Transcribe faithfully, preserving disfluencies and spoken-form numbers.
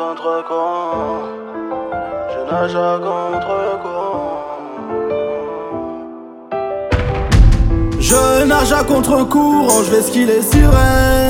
contre-courant. Je nage à contre-courant. Je nage à contre-courant, je vais skier les sirènes.